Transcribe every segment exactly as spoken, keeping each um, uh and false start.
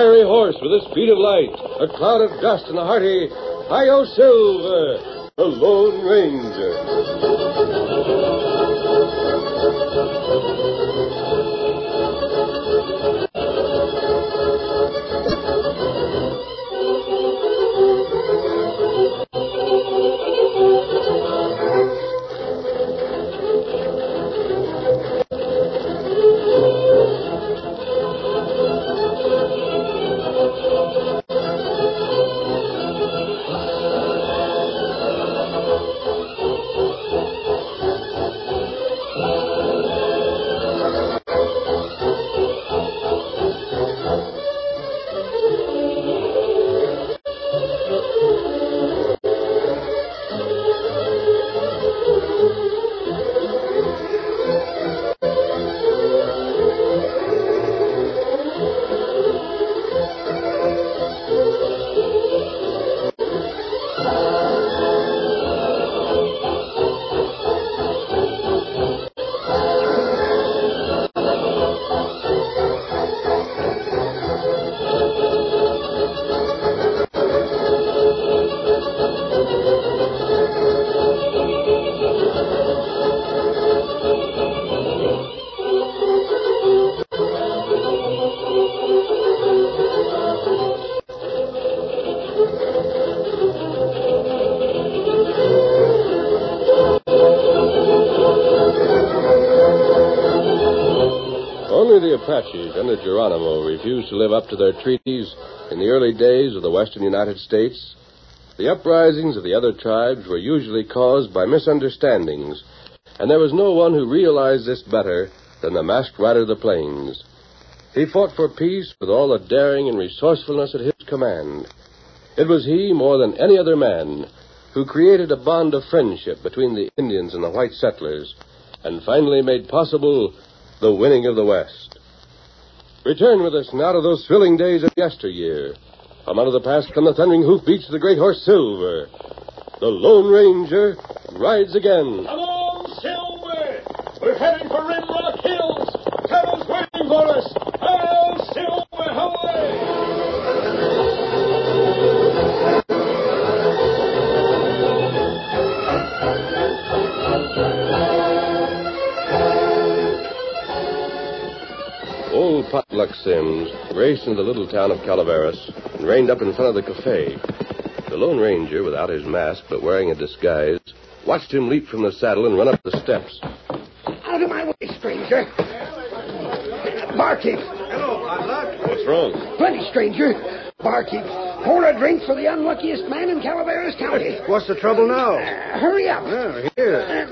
fiery horse with a speed of light, a cloud of dust, and a hearty Hi-Yo Silver, the Lone Ranger. Only the Apaches under Geronimo refused to live up to their treaties in the early days of the western United States. The uprisings of the other tribes were usually caused by misunderstandings, and there was no one who realized this better than the Masked Rider of the Plains. He fought for peace with all the daring and resourcefulness at his command. It was he, more than any other man, who created a bond of friendship between the Indians and the white settlers, and finally made possible the winning of the West. Return with us now to those thrilling days of yesteryear. From out of the past come the thundering hoofbeats of the great horse Silver. The Lone Ranger rides again. Come on, Silver! We're heading for Rimrock Hills. Tunnel's waiting for us. Oh, Silver, away! Old Potluck Sims raced into the little town of Calaveras and reined up in front of the cafe. The Lone Ranger, without his mask but wearing a disguise, watched him leap from the saddle and run up the steps. Out of my way, stranger. Barkeep. Hello, Potluck. What's wrong? Plenty, stranger. Barkeep, pour a drink for the unluckiest man in Calaveras County. What's the trouble now? Uh, hurry up. Oh, here.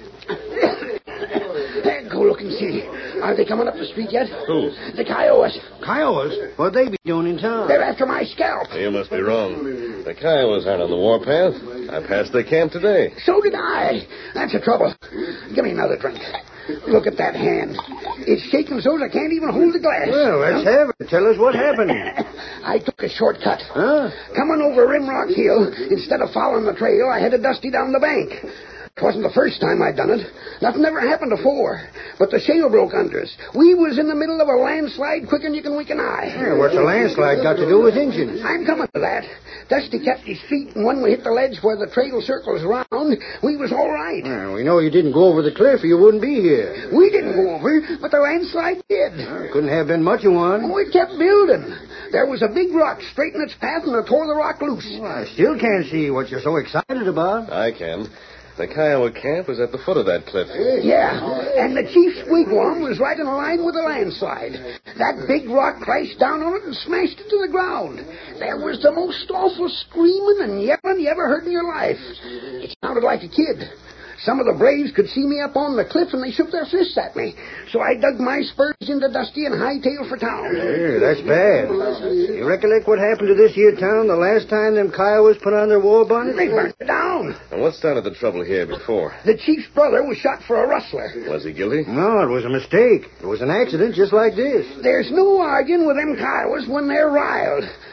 Uh, go look and see. Are they coming up the street yet? Who? The Kiowas. Kiowas? What'd they be doing in town? They're after my scalp. You must be wrong. The Kiowas aren't on the warpath. I passed their camp today. So did I. That's the trouble. Give me another drink. Look at that hand. It's shaking so I can't even hold the glass. Well, let's have it. Tell us what happened. I took a shortcut. Huh? Coming over Rimrock Hill, instead of following the trail, I headed Dusty down the bank. It wasn't the first time I'd done it. Nothing ever happened before. But the shale broke under us. We was in the middle of a landslide quicker than you can wink an eye. Yeah, what's a landslide got to do with engines? I'm coming to that. Dusty kept his feet, and when we hit the ledge where the trail circles round, we was all right. Well, we know you didn't go over the cliff or you wouldn't be here. We didn't go over, but the landslide did. Well, couldn't have been much of one. Oh, it kept building. There was a big rock straight in its path, and it tore the rock loose. Well, I still can't see what you're so excited about. I can. The Kiowa camp was at the foot of that cliff. Yeah, and the chief's wigwam was right in line with the landslide. That big rock crashed down on it and smashed it to the ground. There was the most awful screaming and yelling you ever heard in your life. It sounded like a kid. Some of the braves could see me up on the cliff, and they shook their fists at me. So I dug my spurs into Dusty and hightailed for town. Yeah, that's bad. You recollect what happened to this here town the last time them Kiowas put on their war bonnets? They burnt it down. And what started the trouble here before? The chief's brother was shot for a rustler. Was he guilty? No, it was a mistake. It was an accident just like this. There's no arguing with them Kiowas when they're riled.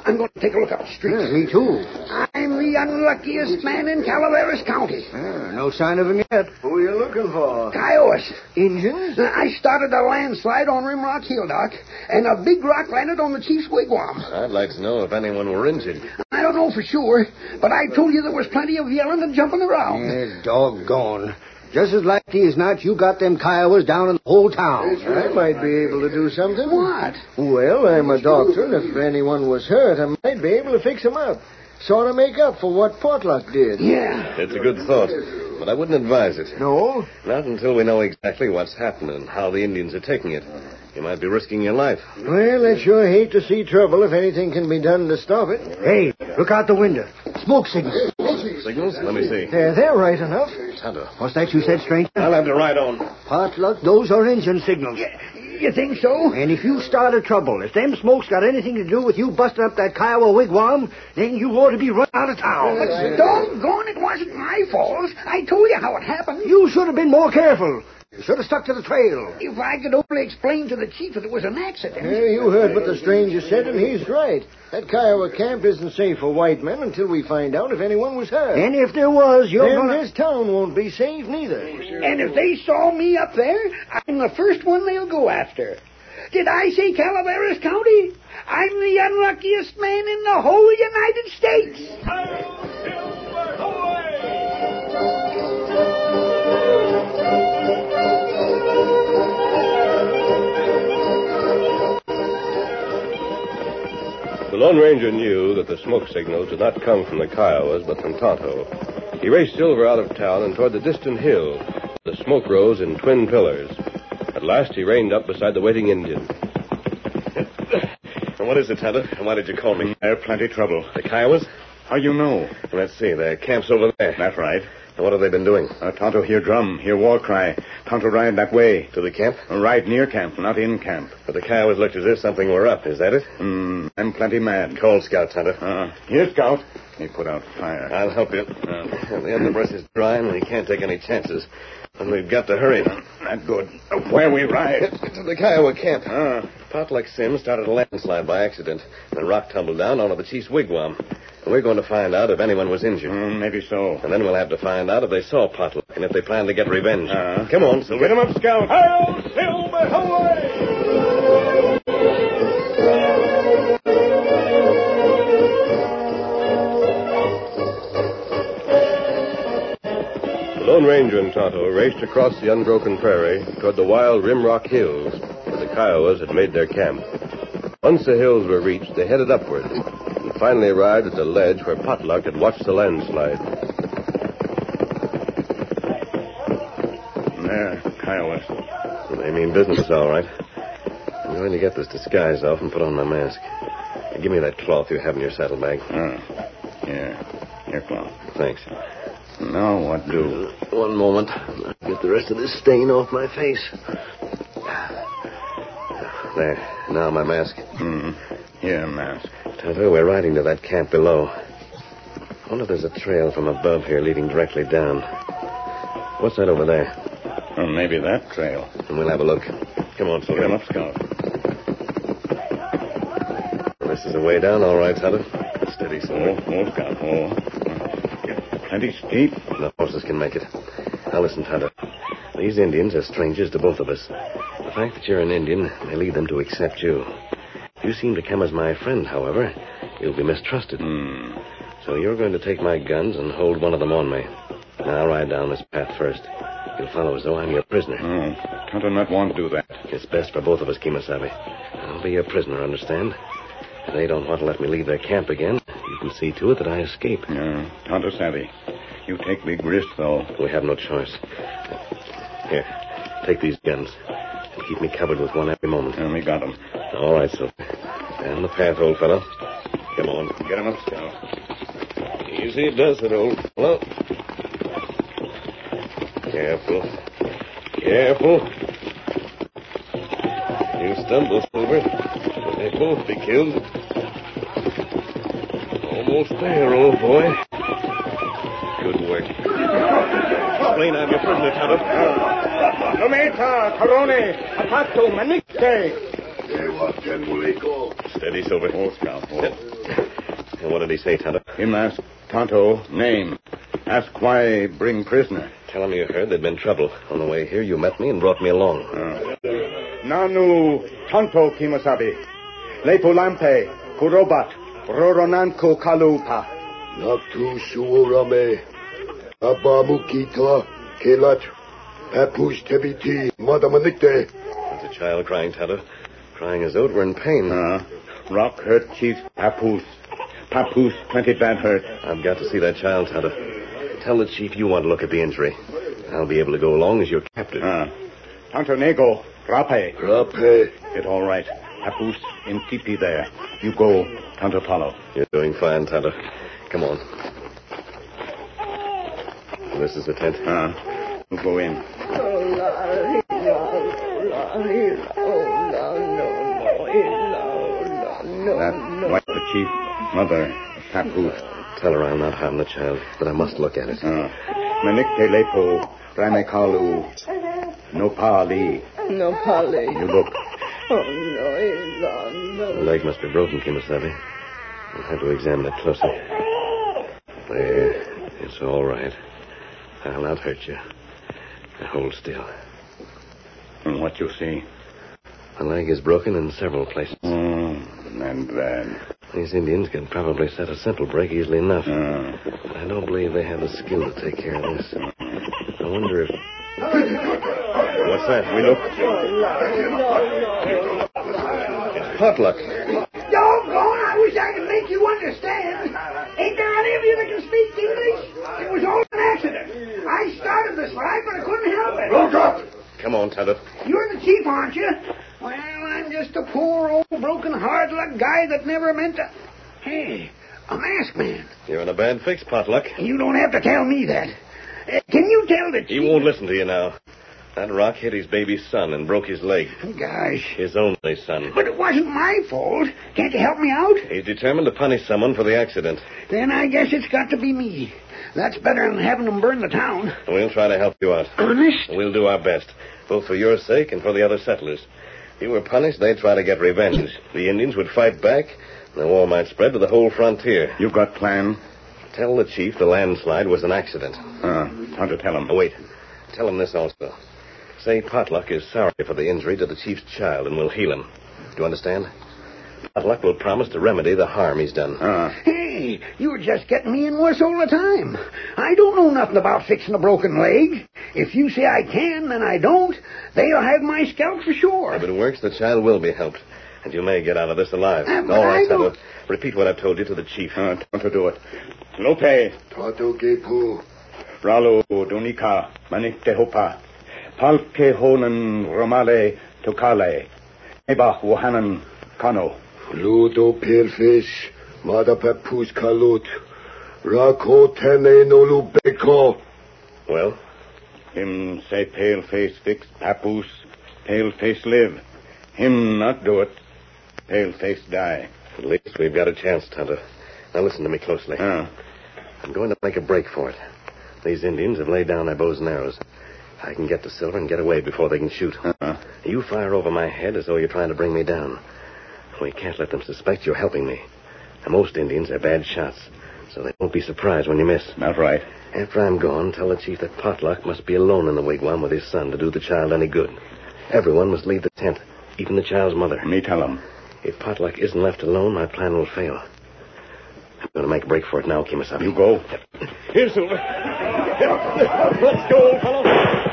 I'm going to take a look up the street. Yeah, me too. I'm the unluckiest man in Calaveras County. Yeah, no sign of him yet. Who are you looking for? Kiowas. Injuns? I started a landslide on Rimrock Hill, Doc, and a big rock landed on the chief's wigwam. I'd like to know if anyone were injured. I don't know for sure, but I told you there was plenty of yelling and jumping around. Yeah, doggone. Just as likely as not, you got them Kiowas down in the whole town. I might be able to do something. What? Well, I'm a doctor, and if anyone was hurt, I might be able to fix them up. Sort of make up for what Potluck did. Yeah. It's a good thought, but I wouldn't advise it. No? Not until we know exactly what's happening and how the Indians are taking it. You might be risking your life. Well, I sure hate to see trouble if anything can be done to stop it. Hey, look out the window. Smoke signals. Signals? Let me see. Yeah, they're right enough. Tonto. What's that you said, stranger? I'll have to ride on. Potluck, those are engine signals. You think so? And if you started trouble, if them smokes got anything to do with you busting up that Kiowa wigwam, then you ought to be run out of town. But doggone, it wasn't my fault. I told you how it happened. You should have been more careful. You should have stuck to the trail. If I could only explain to the chief that it was an accident. Yeah, you heard what the stranger said, and he's right. That Kiowa camp isn't safe for white men until we find out if anyone was hurt. And if there was, you're then gonna... this town won't be safe neither. And if they saw me up there, I'm the first one they'll go after. Did I say Calaveras County? I'm the unluckiest man in the whole United States. The Lone Ranger knew that the smoke signals did not come from the Kiowas, but from Tonto. He raced Silver out of town and toward the distant hill. The smoke rose in twin pillars. At last he reined up beside the waiting Indian. What is it, Tonto? And why did you call me? There's plenty trouble. The Kiowas? How you know? Let's see. Their camp's over there. That's right. And what have they been doing? Uh, Tonto hear drum, hear war cry. Tonto ride that way. To the camp? Uh, Ride near camp, not in camp. But the Kiowas looked as if something were up. Is that it? Hmm, I'm plenty mad. Call Scout, Tonto. Uh, here, Scout. He put out fire. I'll help you. Uh, the underbrush is dry, and we can't take any chances. And we've got to hurry. Not good. Uh, where we ride? To the Kiowa camp. Uh, Potluck Sim started a landslide by accident. And a rock tumbled down onto the chief's wigwam. And we're going to find out if anyone was injured. mm, maybe so. And then we'll have to find out if they saw Potluck and if they plan to get revenge. Uh, Come on, Silver. Get him up, Scout. Hail, Silver, away! The Lone Ranger and Tonto raced across the unbroken prairie toward the wild Rimrock Hills, where the Kiowas had made their camp. Once the hills were reached, they headed upward, and finally arrived at the ledge where Potluck had watched the landslide. There, Kiowas. They mean business, all right. I'm going to get this disguise off and put on my mask. Give me that cloth you have in your saddlebag. Uh, yeah. Here, cloth. Thanks. Now what do? One moment. I'll get the rest of this stain off my face. There. Now my mask. Hmm. Here, mask. Tonto, we're riding to that camp below. I wonder if there's a trail from above here leading directly down. What's that over there? Well, maybe that trail. And we'll have a look. Come on, Get Silver. him up, Scout. This is the way down, all right, Tonto. Steady, Silver. Oh, oh, Scout, oh. Plenty steep. The horses can make it. Now listen, Tonto. These Indians are strangers to both of us. The fact that you're an Indian may lead them to accept you. If you seem to come as my friend, however, you'll be mistrusted. Hmm. So you're going to take my guns and hold one of them on me. Now, I'll ride down this path first. You'll follow as though I'm your prisoner. Oh, Tonto not want to do that. It's best for both of us, Kemosabe. I'll be your prisoner, understand? If they don't want to let me leave their camp again, you can see to it that I escape. Yeah, Tonto savvy. You take big risk, though. We have no choice. Here, take these guns. And keep me covered with one every moment. And we got him. All right, Silver. Down the path, old fellow. Come on. Get him up, Scout. Easy does it, old fellow. Careful. Careful. You stumble, Silver. They both be killed. Almost there, old boy. Good work. Explain I'm your prisoner, Tonto. Tometa, Corone, Apato, Manique. Steady, Silver. Oh, Scout. Oh. And what did he say, Tonto? Him ask Tonto name. Ask why bring prisoner. Tell him you heard there'd been trouble. On the way here, you met me and brought me along. Uh. Nanu Tonto Kimasabi. Lepo Lampe. Kurobat. Roronanko Kalupa. Naktu Suorame. Abamukita. Kelat. Papush Tebiti. Madamanikte. There's a child crying, Tonto. Crying as though it were in pain. Uh, rock hurt Chief Papoose. Papoose plenty bad hurt. I've got to see that child, Tonto. Tell the chief you want to look at the injury. I'll be able to go along as your captain. Uh, Tonto Nego. Rape. Rape. It's all right. Papoose in tipi there. You go. Tonto follow. You're doing fine, Tonto. Come on. This is the tent. Uh, we'll go in. That wife the chief, mother, Papoose. Tell her I'll not harm the child, but I must look at it. Uh, Manikte Lepo, Ramekalu, Nopali. Nopali. You look. Oh, no, he's on. No. The leg must be broken, Kimasabi. I'll have to examine it closer. There. It's all right. I'll not hurt you. Now hold still. And what you see? The leg is broken in several places. Mm, and bad. These Indians can probably set a simple break easily enough. Uh, But I don't believe they have the skill to take care of this. I wonder if... What's that? We look... It's potluck. Doggone, I wish I could make you understand. Ain't there any of you that can speak English? It was all an accident. I started this fight, but I couldn't help it. Look up! Come on, Tonto. You're the chief, aren't you? Well, I'm just a poor old broken hard luck guy that never meant to... Hey, a masked man. You're in a bad fix, Potluck. You don't have to tell me that. Uh, can you tell the chief... He won't listen to you now. That rock hit his baby's son and broke his leg. Gosh. His only son. But it wasn't my fault. Can't you help me out? He's determined to punish someone for the accident. Then I guess it's got to be me. That's better than having them burn the town. We'll try to help you out. Honest? We'll do our best, both for your sake and for the other settlers. If you were punished, they'd try to get revenge. The Indians would fight back, and the war might spread to the whole frontier. you got plan? Tell the chief the landslide was an accident. Uh, how to tell him? Oh, wait. Tell him this also. Say Potluck is sorry for the injury to the chief's child and will heal him. Do you understand? Potluck will promise to remedy the harm he's done. Uh, Hey, you're just getting me in worse all the time. I don't know nothing about fixing a broken leg. If you say I can, then I don't. They'll have my scalp for sure. If it works, the child will be helped. And you may get out of this alive. Uh, but All right, I don't- Tonto. Repeat what I've told you to the chief. uh, Tonto do it. Lope, Tato Gepu. Ralo, Donika, Manikte Hopa, Palke Honan, Romale, Tokale, Eba, Wohanan, Kano. Ludo Paleface. Mada Papoose Kalut. Rako Tene Nolu Beko. Well? Him say pale face fix Papoose, pale face live. Him not do it, pale face die. At least we've got a chance, Tonto. Now listen to me closely. Uh, I'm going to make a break for it. These Indians have laid down their bows and arrows. I can get to Silver and get away before they can shoot. uh, You fire over my head as though you're trying to bring me down. We can't let them suspect you're helping me. Now, most Indians are bad shots, so they won't be surprised when you miss. not right. After I'm gone, tell the chief that Potluck must be alone in the wigwam with his son to do the child any good. Everyone must leave the tent, even the child's mother. Me tell him. If Potluck isn't left alone, my plan will fail. I'm going to make a break for it now, Kimasabi. You go. Here, Silver. Let's go, old fellow.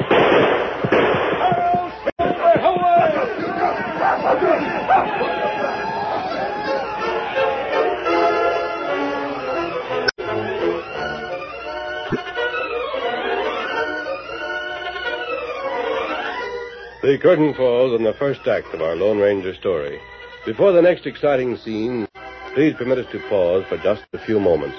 The curtain falls on the first act of our Lone Ranger story. Before the next exciting scene, please permit us to pause for just a few moments.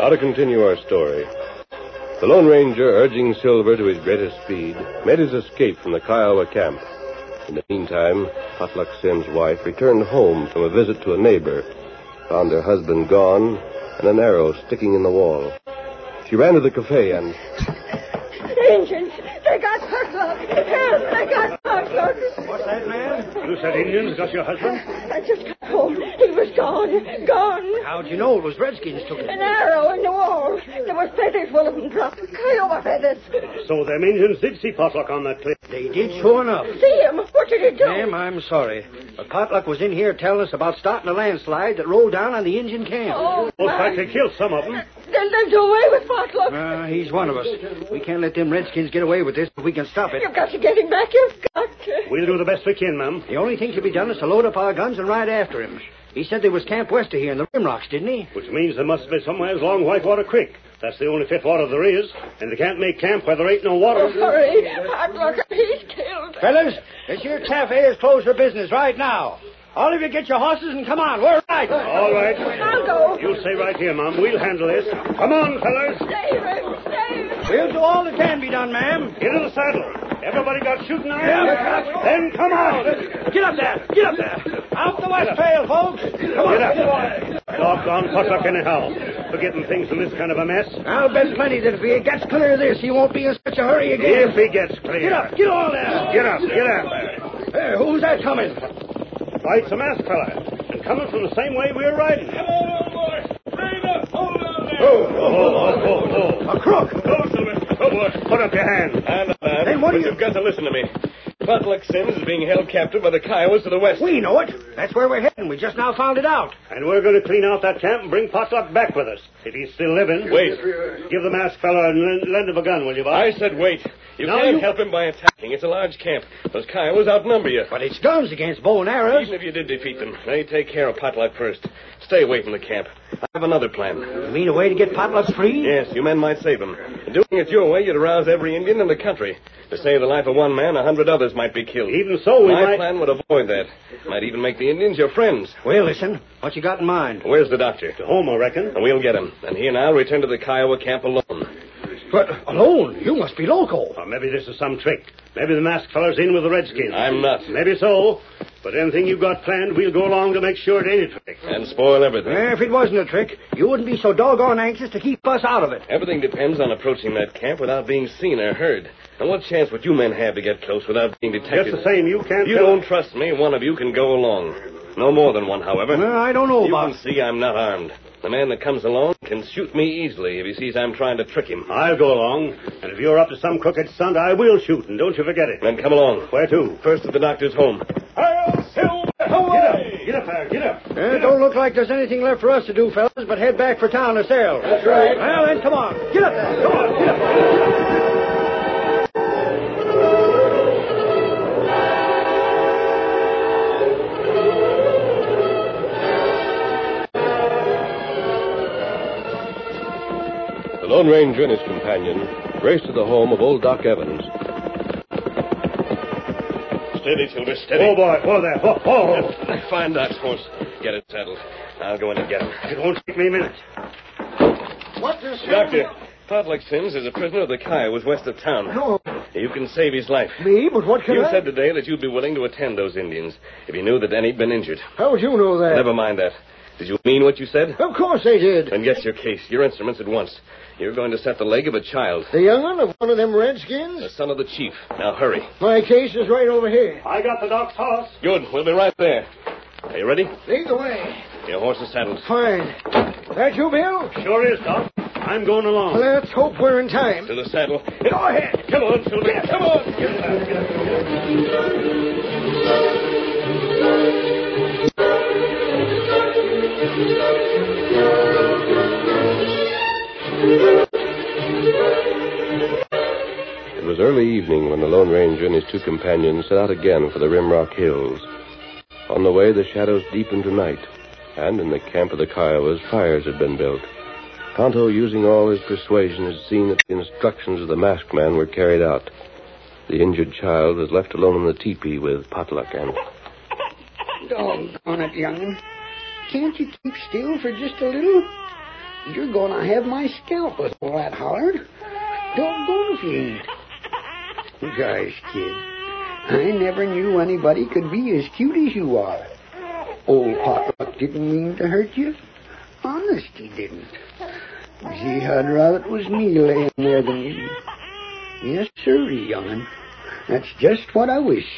Now to continue our story. The Lone Ranger, urging Silver to his greatest speed, made his escape from the Kiowa camp. In the meantime, Potluck Sim's wife returned home from a visit to a neighbor, found her husband gone, and an arrow sticking in the wall. She ran to the cafe and... Indians! They got Potluck! Help! They got Potluck! What's that, man? You said Indians got your husband? I just got home. He was gone. Gone. How'd you know it was Redskins took him? An arrow in the wall. There were feathers full of them dropped. Kiowa feathers. So them Indians did see Potluck on that cliff. They did, sure enough. See him? What did he do? Ma'am, I'm sorry. But Potluck was in here telling us about starting a landslide that rolled down on the Indian camp. Oh, Most likely killed some of them. They'll, they'll do away with Potluck. Uh, he's one of us. We can't let them Redskins get away with this if we can stop it. You've got to get him back. You've got to. We'll do the best we can, ma'am. The only thing to be done is to load up our guns and ride after him. He said there was camp west of here in the Rim Rocks, didn't he? Which means there must be somewhere along Whitewater Creek. That's the only fit water there is. And they can't make camp where there ain't no water. Oh, hurry. Potluck, he's killed. Fellas, this here cafe is closed for business right now. All of you get your horses and come on. We're riding. All right. I'll go. You stay right here, Mom. We'll handle this. Come on, fellas. Stay, Red. Stay. We'll do all that can be done, ma'am. Get in the saddle. Everybody got shooting irons? Yeah. Then come on. Get up there. Get up there. Out the west trail, folks. Come on. Get up. Doggone Potluck anyhow. Forgetting things in this kind of a mess. I'll bet plenty that if he gets clear of this, he won't be in such a hurry again. If he gets clear. Get up. Get on there. Get up. Get up. Hey, who's that coming? Why, it's a masked fella. And coming from the same way we're riding. Come on, old boy. Stand up. Hold on there. Oh, oh, oh, oh, oh. A crook. Go, Silver. Go, boy. Put up your hand. I'm not bad. Then what do but you... You've got to listen to me. Potluck Sims is being held captive by the Kiowas to the west. We know it. That's where we're heading. We just now found it out. And we're going to clean out that camp and bring Potluck back with us. If he's still living. Wait. Give the masked fella a lend, lend of a gun, will you, Bob? I said wait. You No, can't you- help him by attacking. It's a large camp. Those Kiowas outnumber you. But it's guns against bow and arrows. Even if you did defeat them, they take care of Potluck first. Stay away from the camp. I have another plan. You mean a way to get Potluck free? Yes, you men might save him. In doing it your way, you'd arouse every Indian in the country. To save the life of one man, a hundred others might be killed. Even so, we My might... plan would avoid that. Might even make the Indians your friends. Well, listen. What you got in mind? Where's the doctor? To home, I reckon. And we'll get him. And he and I'll return to the Kiowa camp alone. But alone? You must be local. Or maybe this is some trick. Maybe the masked fella's in with the Redskins. I'm not. Maybe so. But anything you've got planned, we'll go along to make sure it ain't a trick. And spoil everything. Eh, if it wasn't a trick, you wouldn't be so doggone anxious to keep us out of it. Everything depends on approaching that camp without being seen or heard. And what chance would you men have to get close without being detected? Just the same, you can't... If you tell- don't trust me, one of you can go along. No more than one, however. Well, I don't know You about... can see I'm not armed. The man that comes along can shoot me easily if he sees I'm trying to trick him. I'll go along. And if you're up to some crooked stunt, I will shoot, and don't you forget it. Then come along. Where to? First to the doctor's home. I'll Silver! Get up! Get up there! Get up! Eh, don't look like there's anything left for us to do, fellas, but head back for town to sell. That's right. Well, then, come on. Get up there. Come on, get up. The Lone Ranger and his companion raced to the home of old Doc Evans. Steady, Silver, steady. Oh, boy. Whoa there. Whoa, whoa. Find Doc's horse. Get it saddled. I'll go in and get him. It won't take me a minute. What the... Doctor, Potluck Sims is a prisoner of the Kiowas west of town. No, You can save his life. me? But what can You I... said today that you'd be willing to attend those Indians if you knew that any'd been injured. How would you know that? Never mind that. Did you mean what you said? Of course they did. Then get your case, your instruments at once. You're going to set the leg of a child, The young one of one of them Redskins? the son of the chief. Now hurry. My case is right over here. I got the doc's horse. Good. We'll be right there. Are you ready? Lead the way. Your horse is saddled. Fine. That you, Bill? Sure is, Doc. I'm going along. Let's hope we're in time. To the saddle. Go ahead. Come on, Silver. Come on. Get there. Get there. It was early evening when the Lone Ranger and his two companions set out again for the Rimrock Hills. On the way, the shadows deepened to night, and in the camp of the Kiowas, fires had been built. Tonto, using all his persuasion, had seen that the instructions of the masked man were carried out. The injured child was left alone in the teepee with Potluck and... Doggone it, young'un. Can't you keep still for just a little? You're going to have my scalp with all that hollered. Doggone if you ain't. Gosh, kid, I never knew anybody could be as cute as you are. Old Potluck didn't mean to hurt you. Honest, he didn't. Gee, I'd rather it was me laying there than you. Yes, sir, young'un. That's just what I wish.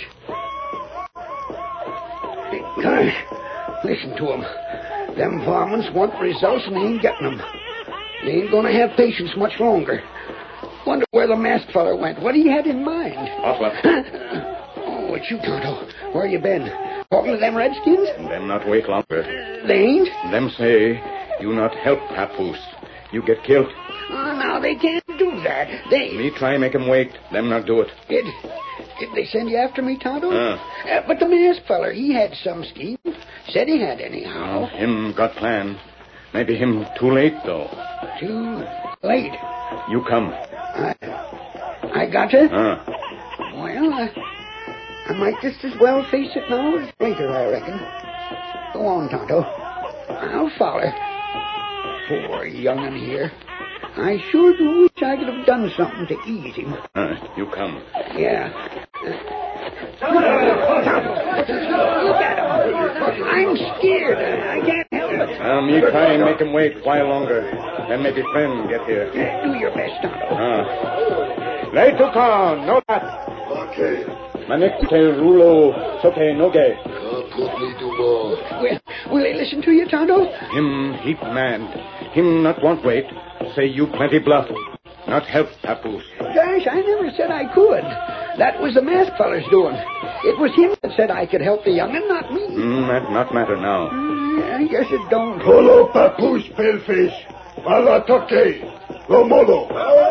Hey, gosh, listen to 'em. Them varmints want results and they ain't getting 'em. They ain't going to have patience much longer. Wonder where the masked feller went. What he had in mind? Potluck. Oh, it's you, Tonto. Where you been? Talking to them redskins? Them not wait longer. They ain't? Them say you not help Papoose. You get killed. Oh, now, they can't do that. They... Me try make 'em wait. Them not do it. Did, did they send you after me, Tonto? Uh. Uh, but the masked feller, he had some scheme. Said he had anyhow. Oh, him got plan. Maybe him too late, though. Too late? You come. I, I got you? Uh. Well, I, I might just as well face it now as later, I reckon. Go on, Tonto. I'll follow. Poor young'un here. I sure do wish I could have done something to ease him. Uh, you come. Yeah. Tonto, look at him. I'm scared. I can't help it. Uh, me try and make him wait a while longer. Then maybe friend get here. Uh, do your best, Tonto. Uh. Lay to con, no that. Okay. Manikte rulo soke noge. Put me to more. Will, will they listen to you, Tonto? Him heap man. Him not want wait. Say you plenty bluff. Not help Papoose. Gosh, I never said I could. That was the masked feller's doing. It was him that said I could help the young'un, not me. Mm, that not matter now. Mm, I guess it don't. Follow Papoose, paleface. Alatoke. Romolo.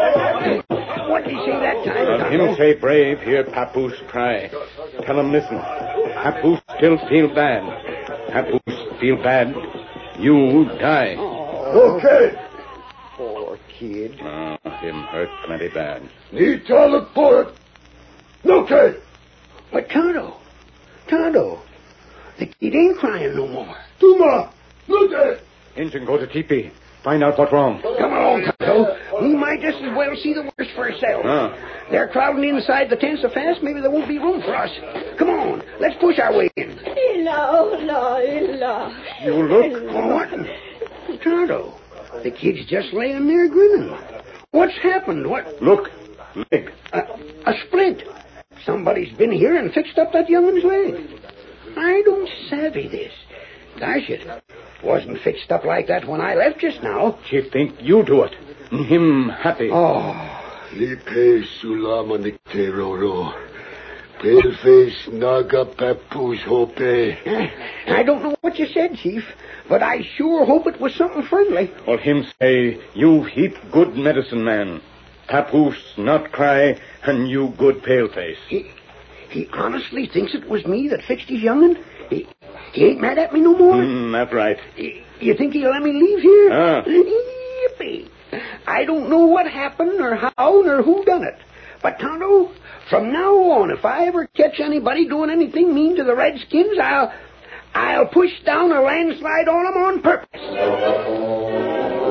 What did he say that time, Well, Tonto? him say brave, hear Papoose cry. Tell him listen. Papoose still feel bad. Papoose feel bad. You die. Oh, Okay. poor kid. Oh, him hurt plenty bad. Need to look for it. Okay. But Tonto, Tonto, the kid ain't crying no more. Tuma. Look at it. Injun, go to teepee. Find out what's wrong. Come along, Tonto. We might just as well see the worst for ourselves. Huh. They're crowding inside the tent so fast, maybe there won't be room for us. Come on, let's push our way in. Ila, ila, ila. You look. Oh, what? Tonto, the kid's just laying there grinning. What's happened? What? Look. Leg. A, a splint. Somebody's been here and fixed up that young'un's leg. I don't savvy this. Gosh, it wasn't fixed up like that when I left just now. She think you do it. Him happy. Oh. Lipe Sulamanite Roro. Paleface Naga Papoose Hope. I don't know what you said, Chief, but I sure hope it was something friendly. Well, him say, you heap good medicine man. Papoose not cry, and you good paleface. He, he honestly thinks it was me that fixed his young'un? He, he ain't mad at me no more? Mm, that's right. Y- You think he'll let me leave here? Ah. Yippee. I don't know what happened or how nor who done it. But, Tonto, from now on, if I ever catch anybody doing anything mean to the Redskins, I'll... I'll push down a landslide on them on purpose.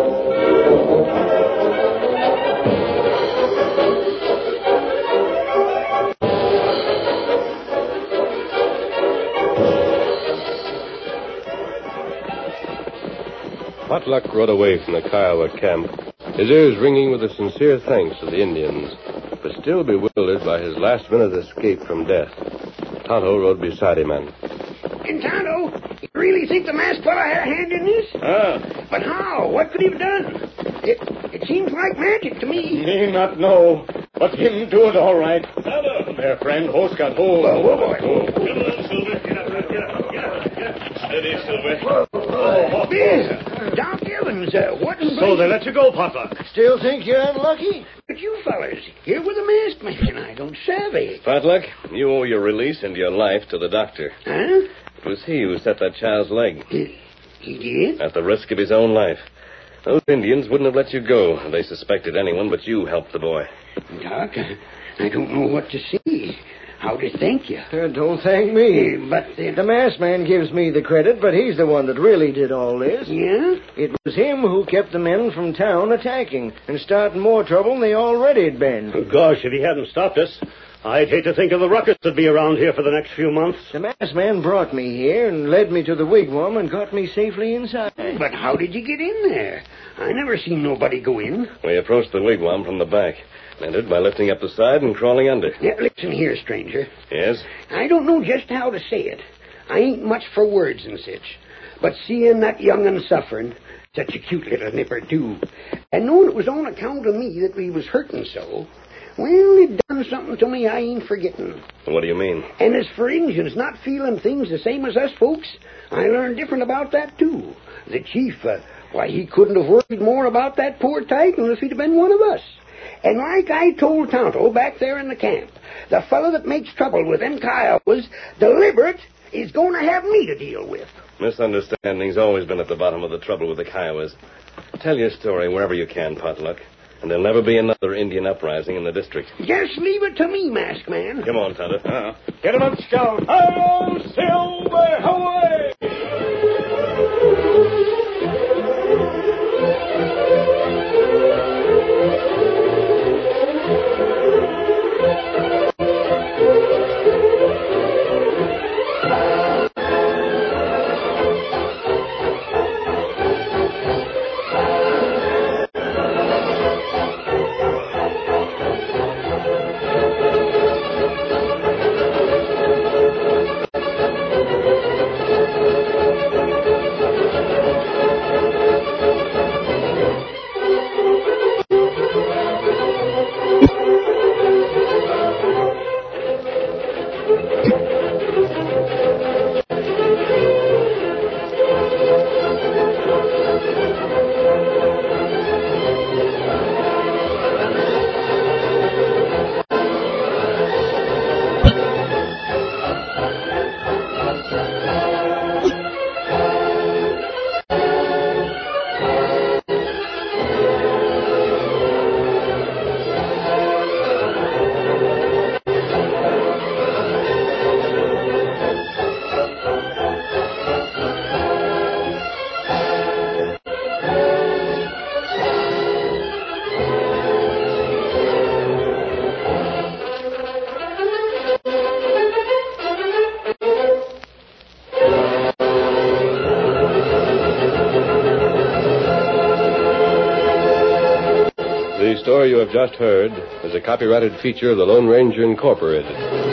Potluck rode away from the Kiowa camp, his ears ringing with a sincere thanks to the Indians, but still bewildered by his last-minute escape from death. Tonto rode beside him and... And, Tonto, you really think the masked fella had a hand in this? Ah. But how? What could he have done? It, it seems like magic to me. Me not know, but him do it all right. Hello. There, friend. Horse got hold. Whoa, whoa, boy. Oh. Come on, Silver. Get up, get up, get up, get up. Steady, Silver. Oh, Bill, Doc Evans, uh, what in So they let you go, Potluck. Still think you're unlucky? But you fellers, here with a masked man, I don't savvy. Potluck, you owe your release and your life to the doctor. Huh? It was he who set that child's leg. He, he did? At the risk of his own life. Those Indians wouldn't have let you go if they suspected anyone but you helped the boy. Doc, I, I don't know what to say. How to thank you? Uh, don't thank me. But uh, The masked man gives me the credit, but he's the one that really did all this. Yeah? It was him who kept the men from town attacking and starting more trouble than they already had been. Oh, gosh, if he hadn't stopped us, I'd hate to think of the ruckus that'd be around here for the next few months. The masked man brought me here and led me to the wigwam and got me safely inside. But how did you get in there? I never seen nobody go in. We approached the wigwam from the back. Entered by lifting up the side and crawling under. Yeah, listen here, stranger. Yes? I don't know just how to say it. I ain't much for words and such. But seeing that young un suffering, such a cute little nipper, too, and knowing it was on account of me that we was hurting so, well, it done something to me I ain't forgetting. What do you mean? And as for Injuns not feeling things the same as us folks, I learned different about that, too. The chief, uh, why, he couldn't have worried more about that poor Titan unless he'd have been one of us. And like I told Tonto back there in the camp, the fellow that makes trouble with them Kiowas, deliberate, is going to have me to deal with. Misunderstanding's always been at the bottom of the trouble with the Kiowas. Tell your story wherever you can, Potluck, and there'll never be another Indian uprising in the district. Just leave it to me, Masked Man. Come on, Tonto. Uh, get him up, Scout. Hi-yo, Silver, away! The story you have just heard is a copyrighted feature of the Lone Ranger Incorporated.